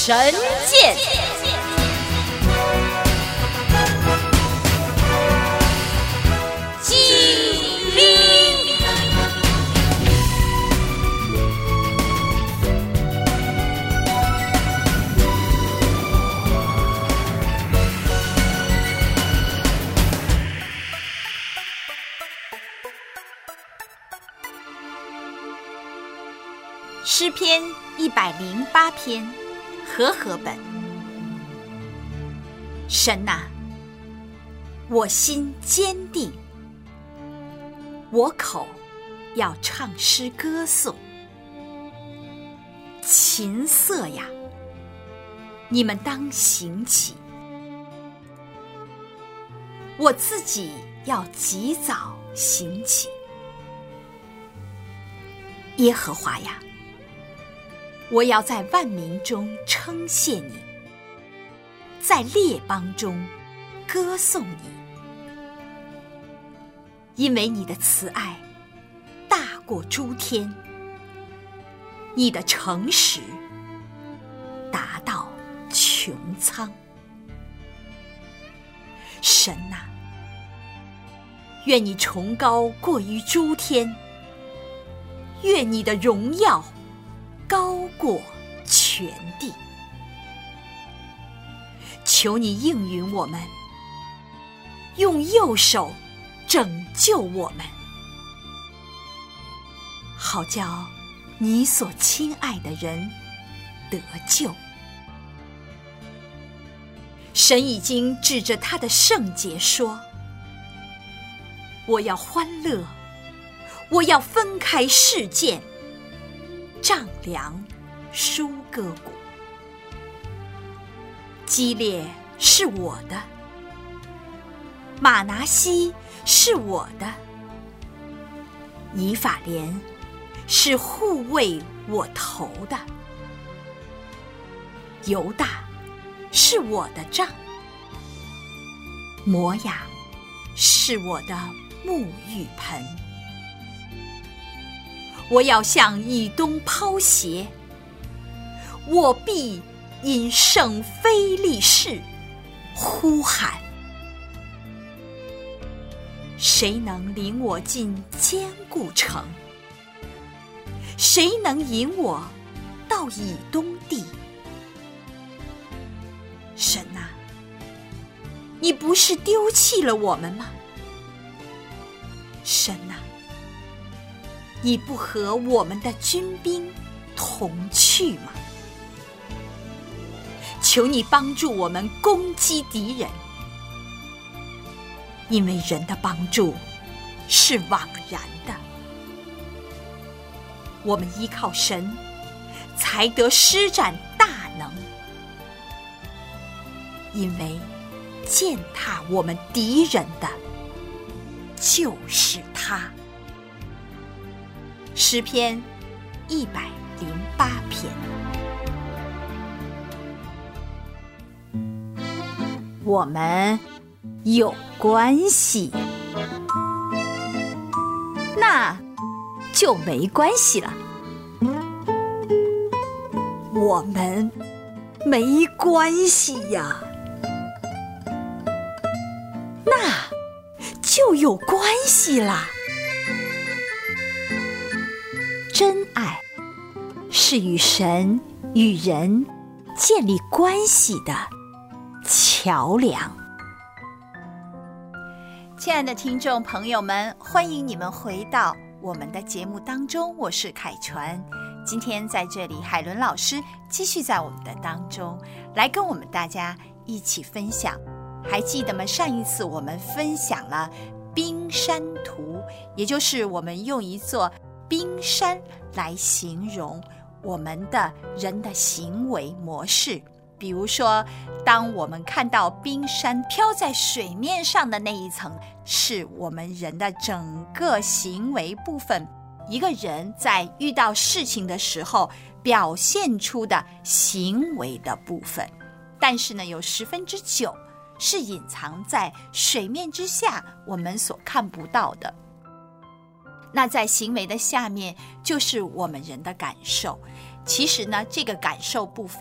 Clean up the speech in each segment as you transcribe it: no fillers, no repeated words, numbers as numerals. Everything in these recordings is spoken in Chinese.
神剑。诗篇108篇和合本。神啊，我心坚定，我口要唱诗歌颂。琴瑟呀，你们当行起，我自己要及早行起。耶和华呀，我要在万民中称谢你，在列邦中歌颂你，因为你的慈爱大过诸天，你的诚实达到穹苍。神啊，愿你崇高过于诸天，愿你的荣耀高过全地。求你应允我们，用右手拯救我们，好叫你所亲爱的人得救。神已经指着他的圣洁说，我要欢乐，我要分开示剑，丈量疏割谷。基列是我的，玛拿西是我的，以法莲是护卫我头的，犹大是我的杖，摩亚是我的沐浴盆。我要向以东抛鞋，我必因圣非利士呼喊。谁能领我进坚固城？谁能引我到以东地？神啊，你不是丢弃了我们吗？神啊，你不和我们的军兵同去吗？求你帮助我们攻击敌人，因为人的帮助是枉然的。我们依靠神，才得施展大能，因为践踏我们敌人的就是他。诗篇108篇。我们有关系，那就没关系了。我们没关系呀，那就有关系啦。真爱是与神与人建立关系的桥梁。亲爱的听众朋友们，欢迎你们回到我们的节目当中，我是凯传。今天在这里，海伦老师继续在我们的当中来跟我们大家一起分享。还记得吗？上一次我们分享了冰山图，也就是我们用一座冰山来形容我们的人的行为模式。比如说，当我们看到冰山飘在水面上的那一层，是我们人的整个行为部分，一个人在遇到事情的时候表现出的行为的部分。但是呢，有9%是隐藏在水面之下，我们所看不到的。那在行为的下面，就是我们人的感受。其实呢，这个感受部分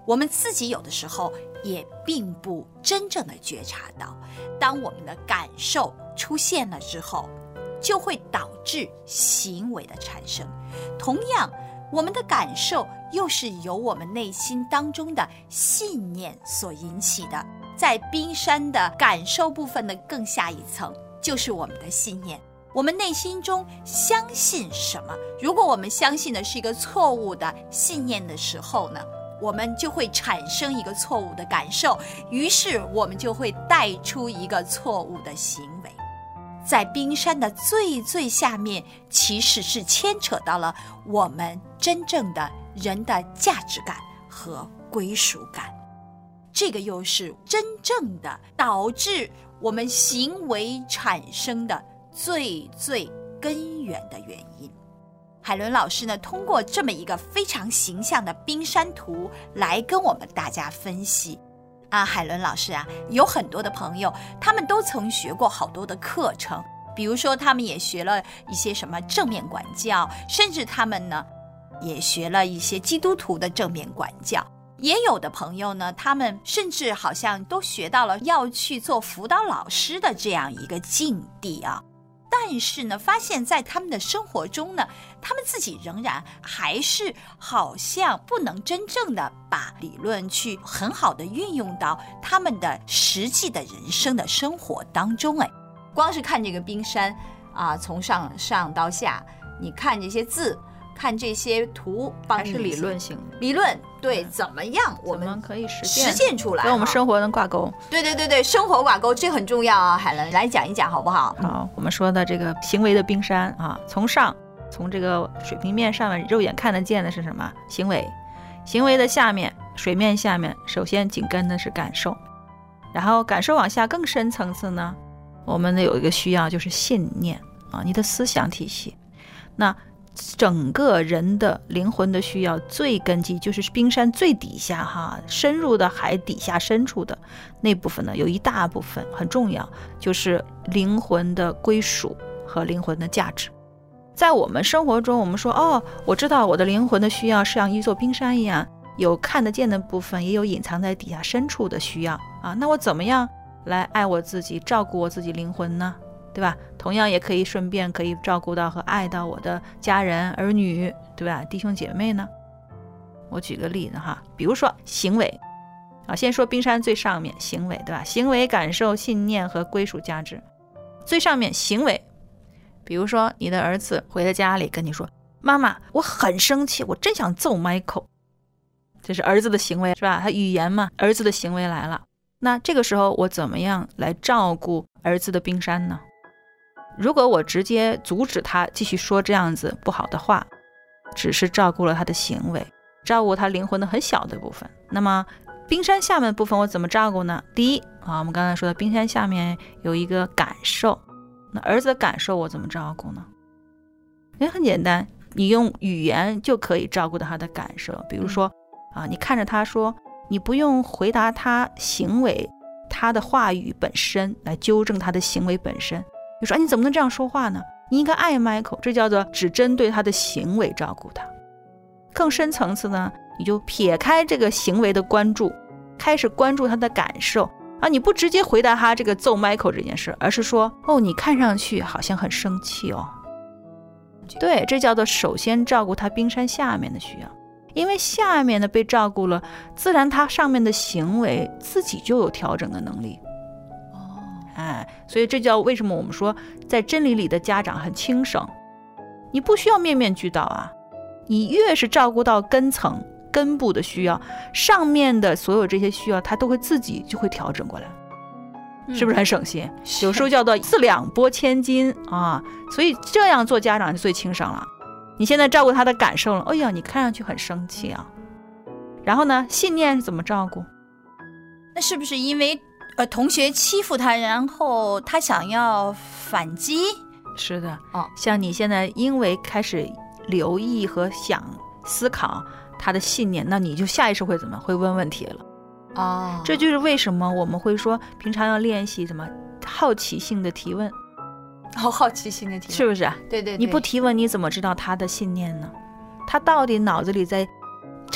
我们自己有的时候也并不真正的觉察到，当我们的感受出现了之后，就会导致行为的产生。同样，我们的感受又是由我们内心当中的信念所引起的。在冰山的感受部分的更下一层，就是我们的信念。我们内心中相信什么？如果我们相信的是一个错误的信念的时候呢，我们就会产生一个错误的感受，于是我们就会带出一个错误的行为。在冰山的最最下面，其实是牵扯到了我们真正的人的价值感和归属感，这个又是真正的导致我们行为产生的最最根源的原因。海伦老师呢，通过这么一个非常形象的冰山图来跟我们大家分析。海伦老师有很多的朋友，他们都曾学过好多的课程，比如说他们也学了一些什么正面管教，甚至他们呢也学了一些基督徒的正面管教。也有的朋友呢，他们甚至好像都学到了要去做辅导老师的这样一个境地但是呢，发现在他们的生活中呢，他们自己仍然还是好像不能真正的把理论去很好的运用到他们的实际的人生的生活当中。光是看这个冰山从上到下，你看这些字，看这些图， 还是理论性的理论，对，怎么样我们可以实践出来， 跟我们生活能挂钩。 对，生活挂钩，这很重要海伦来讲一讲好不好？ 好，我们说的这个行为的冰山从这个水平面上面肉眼看得见的是什么？行为的下面，水面下面，首先紧跟的是感受，然后感受往下更深层次呢，我们有一个需要就是信念你的思想体系。那整个人的灵魂的需要最根基就是冰山最底下深入的海底下深处的那部分呢，有一大部分很重要，就是灵魂的归属和灵魂的价值。在我们生活中，我们说我知道我的灵魂的需要是像一座冰山一样，有看得见的部分，也有隐藏在底下深处的需要那我怎么样来爱我自己，照顾我自己灵魂呢？对吧？同样也可以顺便可以照顾到和爱到我的家人儿女，对吧？弟兄姐妹呢？我举个例子比如说行为先说冰山最上面行为，对吧？行为、感受、信念和归属价值。最上面行为，比如说你的儿子回到家里跟你说，妈妈我很生气，我真想揍 Michael， 这是儿子的行为，是吧？他语言嘛，儿子的行为来了。那这个时候我怎么样来照顾儿子的冰山呢？如果我直接阻止他继续说这样子不好的话，只是照顾了他的行为，照顾他灵魂的很小的部分，那么冰山下面的部分我怎么照顾呢？第一我们刚才说的冰山下面有一个感受，那儿子的感受我怎么照顾呢？也很简单，你用语言就可以照顾到他的感受。比如说你看着他说，你不用回答他行为，他的话语本身来纠正他的行为本身。你说你怎么能这样说话呢？你应该爱 Michael， 这叫做只针对他的行为照顾他。更深层次呢，你就撇开这个行为的关注，开始关注他的感受你不直接回答他这个揍 Michael 这件事，而是说你看上去好像很生气对，这叫做首先照顾他冰山下面的需要。因为下面的被照顾了，自然他上面的行为自己就有调整的能力所以这叫为什么我们说在真理里的家长很轻省，你不需要面面俱到你越是照顾到根层根部的需要，上面的所有这些需要他都会自己就会调整过来是不是很省心？有时候叫做四两拨千斤所以这样做家长就最轻省了。你现在照顾他的感受了，哎呀你看上去很生气然后呢，信念是怎么照顾？ 那是不是因为同学欺负他，然后他想要反击？ 是的像你现在因为开始留意和想思考他的信念，那你就下意识会怎么会问问题了这就是为什么我们会说平常要练习什么好奇性的提问好奇心的提问， 是不是？ 对， 你不提问你怎么知道他的信念呢？他到底脑子里在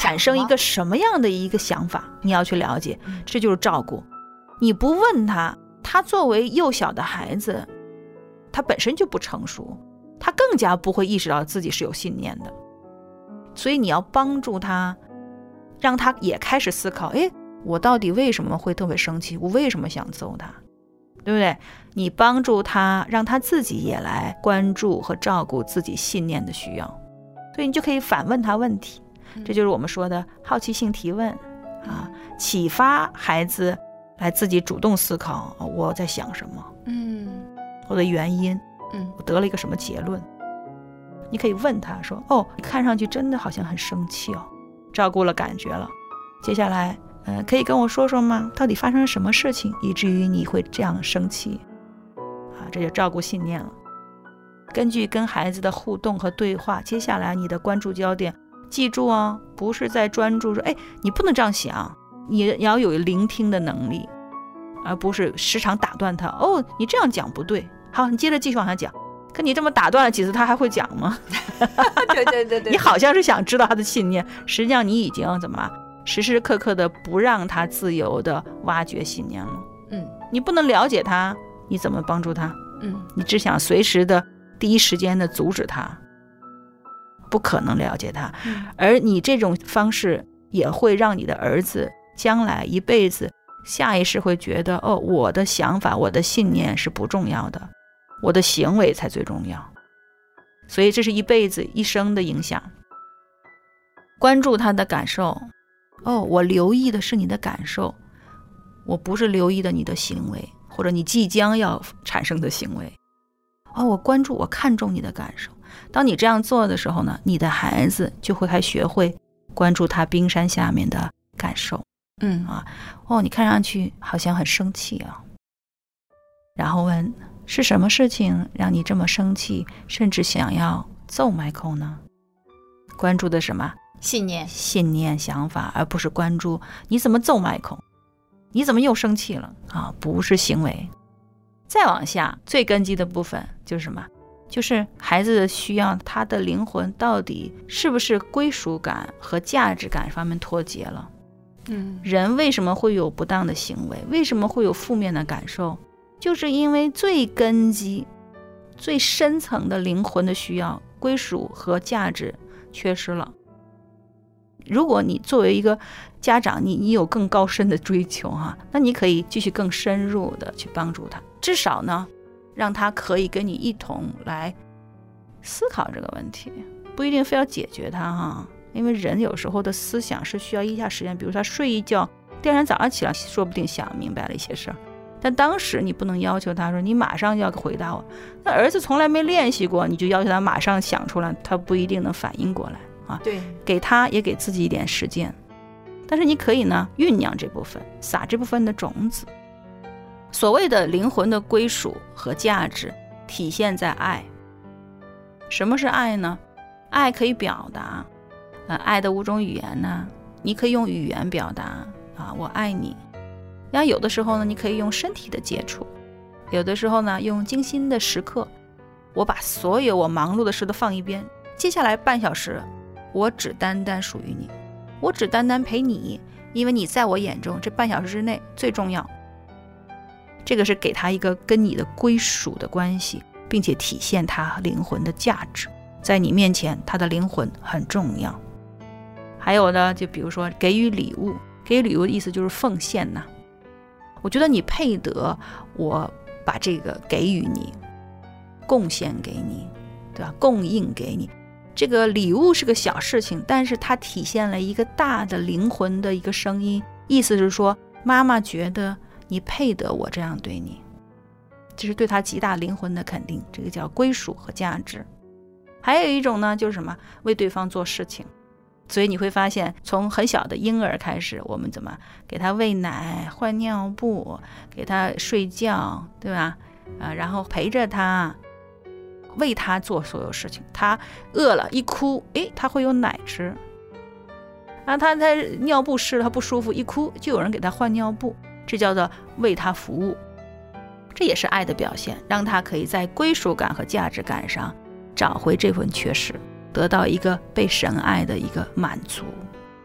产生一个什么样的一个想法，你要去了解，这就是照顾。你不问他，他作为幼小的孩子，他本身就不成熟，他更加不会意识到自己是有信念的。所以你要帮助他，让他也开始思考，诶，我到底为什么会特别生气，我为什么想揍他，对不对？你帮助他，让他自己也来关注和照顾自己信念的需要，所以你就可以反问他问题，这就是我们说的好奇性提问啊，启发孩子来自己主动思考，我在想什么，我的原因，我得了一个什么结论。你可以问他说，哦，你看上去真的好像很生气哦，照顾了感觉了，接下来可以跟我说说吗？到底发生了什么事情以至于你会这样生气啊？这就照顾信念了。根据跟孩子的互动和对话，接下来你的关注焦点，记住哦，不是在专注说，哎，你不能这样想，你要有聆听的能力，而不是时常打断他。哦，你这样讲不对，好，你接着继续往下讲。可你这么打断了几次，他还会讲吗？ 对， 你好像是想知道他的信念，实际上你已经怎么时时刻刻的不让他自由的挖掘信念了。你不能了解他，你怎么帮助他？你只想随时的第一时间的阻止他，不可能了解他。而你这种方式也会让你的儿子将来一辈子下意识会觉得，哦，我的想法，我的信念是不重要的，我的行为才最重要。所以这是一辈子一生的影响。关注他的感受，哦，我留意的是你的感受，我不是留意的你的行为，或者你即将要产生的行为。哦，我关注，我看重你的感受。当你这样做的时候呢，你的孩子就会还学会关注他冰山下面的感受。哦，你看上去好像很生气啊。然后问，是什么事情让你这么生气，甚至想要揍 Michael 呢？关注的什么？信念想法，而不是关注你怎么揍 Michael， 你怎么又生气了啊？不是行为。再往下，最根基的部分就是什么？就是孩子的需要，他的灵魂到底是不是归属感和价值感方面脱节了？人为什么会有不当的行为？为什么会有负面的感受？就是因为最根基、最深层的灵魂的需要，归属和价值缺失了。如果你作为一个家长，你有更高深的追求那你可以继续更深入的去帮助他，至少呢，让他可以跟你一同来思考这个问题，不一定非要解决它因为人有时候的思想是需要一下时间，比如他睡一觉，第二天早上起来说不定想明白了一些事儿，但当时你不能要求他说你马上要回答我。那儿子从来没练习过，你就要求他马上想出来，他不一定能反应过来对， 给他也给自己一点时间。但是你可以呢酝酿这部分，撒这部分的种子。所谓的灵魂的归属和价值体现在爱。什么是爱呢？爱可以表达爱的5种语言呢，你可以用语言表达我爱你。然后有的时候呢，你可以用身体的接触，有的时候呢，用精心的时刻。我把所有我忙碌的事都放一边，接下来半小时，我只单单属于你，我只单单陪你，因为你在我眼中这半小时之内最重要。这个是给他一个跟你的归属的关系，并且体现他灵魂的价值，在你面前他的灵魂很重要。还有呢，就比如说给予礼物，给予礼物的意思就是奉献我觉得你配得我把这个给予你，贡献给你，对吧？供应给你。这个礼物是个小事情，但是它体现了一个大的灵魂的一个声音，意思是说妈妈觉得你配得我这样对你，这是对他极大灵魂的肯定，这个叫归属和价值。还有一种呢，就是什么？为对方做事情。所以你会发现，从很小的婴儿开始，我们怎么给他喂奶、换尿布，给他睡觉，对吧？然后陪着他，为他做所有事情。他饿了一哭，他会有奶吃。他尿布湿了，他不舒服，一哭就有人给他换尿布，这叫做为他服务。这也是爱的表现，让他可以在归属感和价值感上找回这份缺失，得到一个被神爱的一个满足。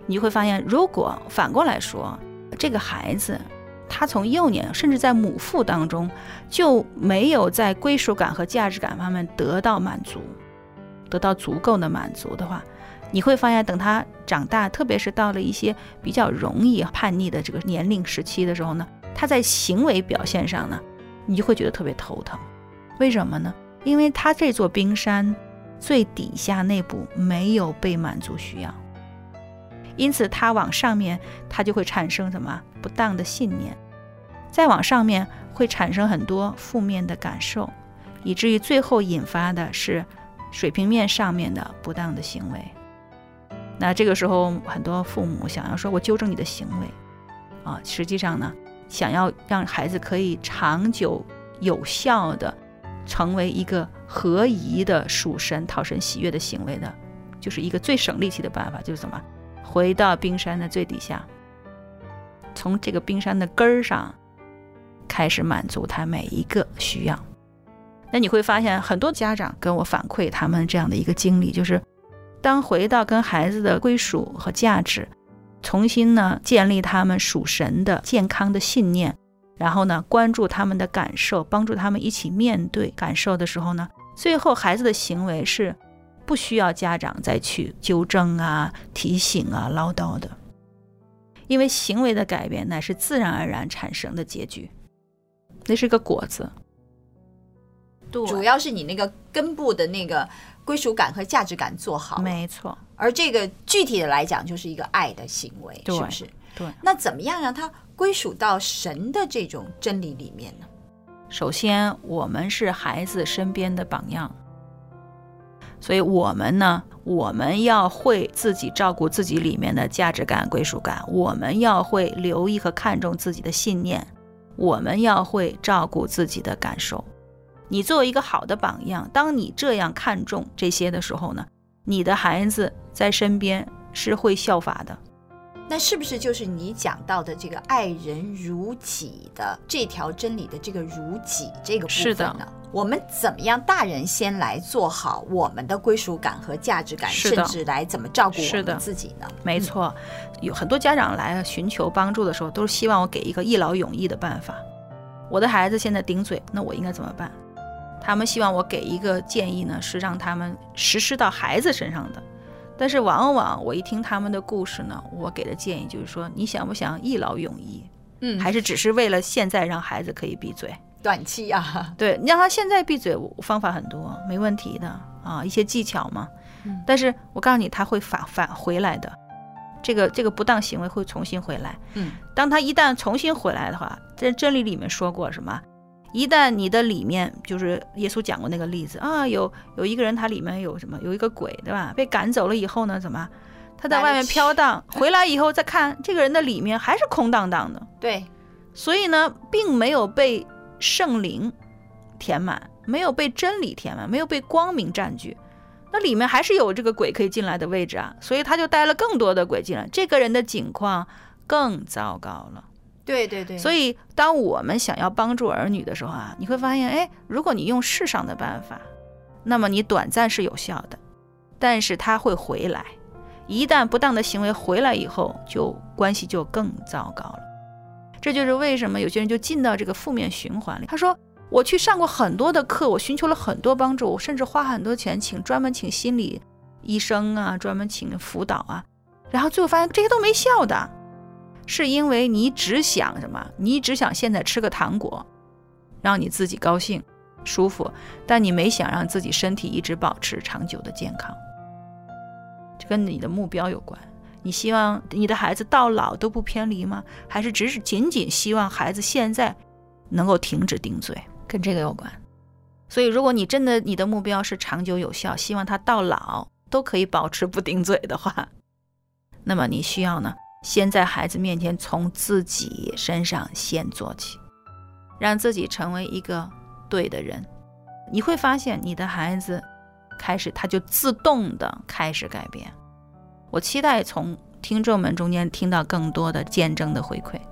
你会发现，如果反过来说，这个孩子他从幼年甚至在母腹当中就没有在归属感和价值感方面得到满足，得到足够的满足的话，你会发现等他长大，特别是到了一些比较容易叛逆的这个年龄时期的时候呢，他在行为表现上呢，你就会觉得特别头疼。为什么呢？因为他这座冰山最底下那步没有被满足需要，因此他往上面他就会产生什么不当的信念，再往上面会产生很多负面的感受，以至于最后引发的是水平面上面的不当的行为。那这个时候很多父母想要说我纠正你的行为实际上呢，想要让孩子可以长久有效的成为一个合宜的属神讨神喜悦的行为的，就是一个最省力气的办法，就是什么？回到冰山的最底下，从这个冰山的根儿上开始满足他每一个需要。那你会发现很多家长跟我反馈他们这样的一个经历，就是当回到跟孩子的归属和价值，重新呢建立他们属神的健康的信念，然后呢关注他们的感受，帮助他们一起面对感受的时候呢，最后孩子的行为是不需要家长再去纠正提醒唠叨的，因为行为的改变乃是自然而然产生的结局，那是个果子。 主要是你那个根部的那个归属感和价值感做好， 没错。 而这个具体的来讲就是一个爱的行为，是不是？ 对。 那怎么样让它归属到神的这种真理里面呢？ 首先我们是孩子身边的榜样，所以我们要会自己照顾自己里面的价值感归属感，我们要会留意和看重自己的信念，我们要会照顾自己的感受。你作为一个好的榜样，当你这样看重这些的时候呢，你的孩子在身边是会效法的。 那是不是就是你讲到的这个爱人如己的这条真理的这个如己这个部分呢？ 是的。 我们怎么样大人先来做好我们的归属感和价值感，甚至来怎么照顾我们自己呢？ 没错。有很多家长来寻求帮助的时候，都是希望我给一个一劳永逸的办法。我的孩子现在顶嘴，那我应该怎么办？他们希望我给一个建议呢，是让他们实施到孩子身上的。但是往往我一听他们的故事呢，我给的建议就是说，你想不想一劳永逸？还是只是为了现在让孩子可以闭嘴？ 短期啊， 对，你让他现在闭嘴，方法很多，没问题的一些技巧嘛。但是我告诉你，他会返回来的，这个不当行为会重新回来。当他一旦重新回来的话，在真理里面说过什么？一旦你的里面，就是耶稣讲过那个例子有一个人，他里面有什么？有一个鬼，对吧？被赶走了以后呢，怎么？他在外面飘荡，回来以后再看这个人的里面还是空荡荡的。 对， 所以呢，并没有被圣灵填满，没有被真理填满，没有被光明占据，那里面还是有这个鬼可以进来的位置所以他就带了更多的鬼进来，这个人的境况更糟糕了。 对对对。 所以当我们想要帮助儿女的时候你会发现如果你用世上的办法，那么你短暂是有效的，但是他会回来，一旦不当的行为回来以后，关系就更糟糕了。这就是为什么有些人就进到这个负面循环里。他说我去上过很多的课，我寻求了很多帮助，我甚至花很多钱专门请心理医生专门请辅导然后最后发现这些都没效的，是因为你只想什么？你只想现在吃个糖果让你自己高兴舒服，但你没想让自己身体一直保持长久的健康。这跟你的目标有关，你希望你的孩子到老都不偏离吗？还是只是仅仅希望孩子现在能够停止顶嘴？跟这个有关。所以如果你真的你的目标是长久有效，希望他到老都可以保持不顶嘴的话，那么你需要呢，先在孩子面前从自己身上先做起，让自己成为一个对的人。你会发现你的孩子开始他就自动的开始改变。我期待从听众们中间听到更多的见证的回馈。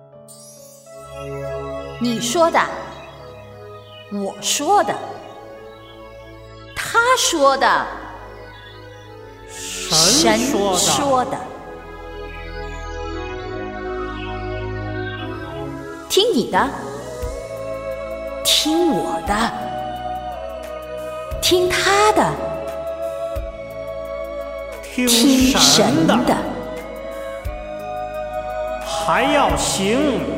你说的，我说的，他说的，神说的。 听你的，听我的，听他的， 听神的， 还要行。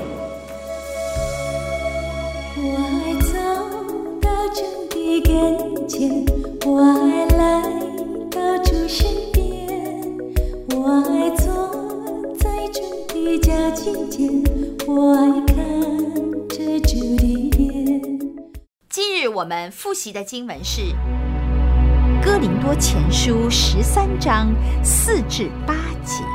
我爱走到主的跟前，我爱来到主身边，我爱坐在主的脚近前，我爱看着主的脸。 今日我们复习的经文是哥林多前书13章4至8节。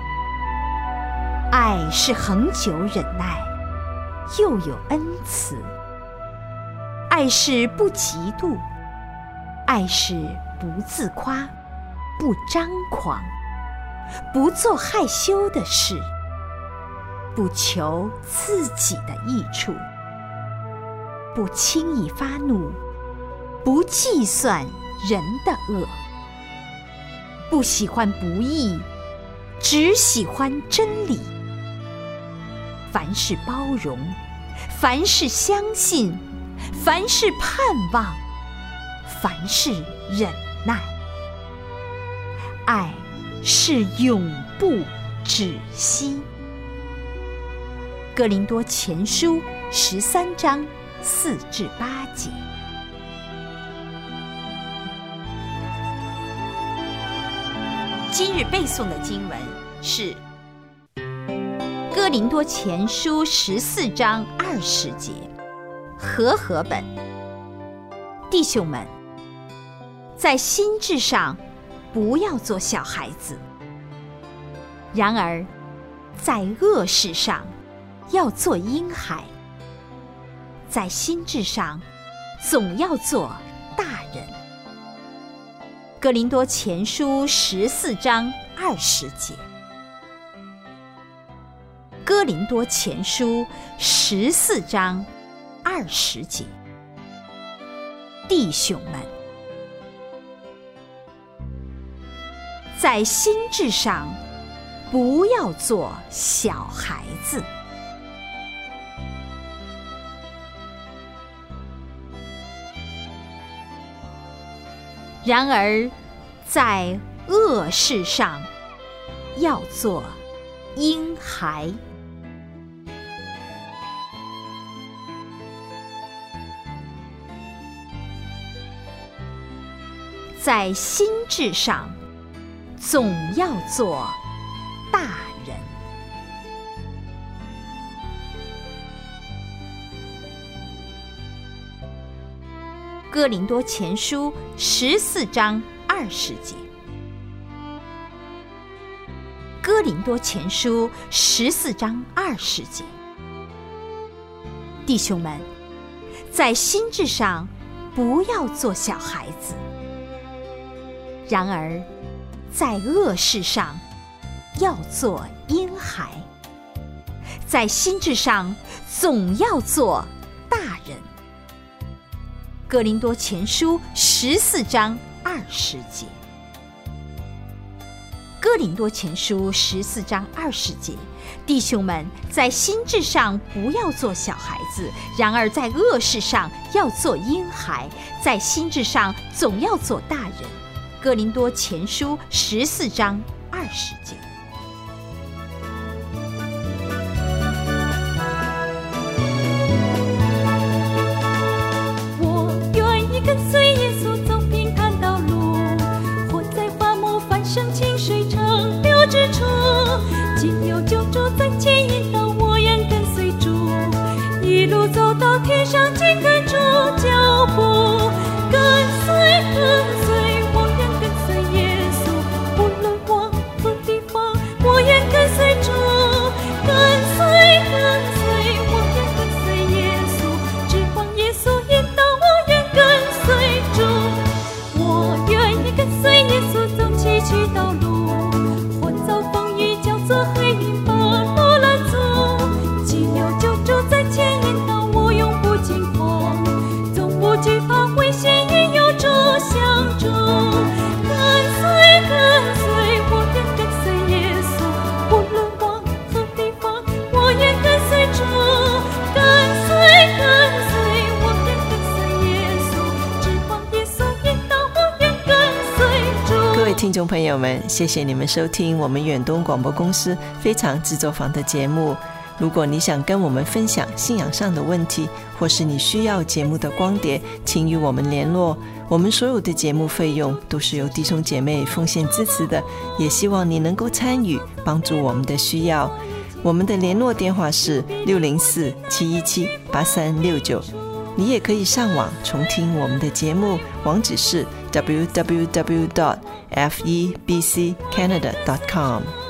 爱是恒久忍耐，又有恩慈；爱是不嫉妒，爱是不自夸，不张狂，不做害羞的事，不求自己的益处，不轻易发怒，不计算人的恶，不喜欢不义，只喜欢真理。凡事包容，凡事相信，凡事盼望，凡事忍耐。爱是永不止息。哥林多前书13章4至8节。今日背诵的经文是哥林多前书14章20节。和合本。弟兄们，在心智上不要做小孩子，然而在恶事上要做婴孩，在心智上总要做大人。哥林多前书14章20节。哥林多前书14章20节。弟兄们，在心智上不要做小孩子。然而在恶事上要做婴孩。在心智上总要做大人。哥林多前书14章20节。哥林多前书14章20节。弟兄们，在心智上不要做小孩子，然而在恶事上要做婴孩，在心智上总要做大人。哥林多前书14章20节。哥林多前书14章20节。弟兄们，在心智上不要做小孩子，然而在恶事上要做婴孩，在心智上总要做大人。哥林多前书14章20节。 我愿意跟随耶稣走平坦道路，活在花木繁盛清水长流之处。今有救主在前引导，我愿跟随主，一路走到天上，紧跟主脚步，跟随。我愿跟随耶稣，无论往何地方。 听众朋友们，谢谢你们收听我们远东广播公司非常制作坊的节目。如果你想跟我们分享信仰上的问题，或是你需要节目的光碟，请与我们联络。我们所有的节目费用都是由弟兄姐妹奉献支持的，也希望你能够参与，帮助我们的需要。我们的联络电话是604-717-8369，你也可以上网重听我们的节目，网址是www.febccanada.com。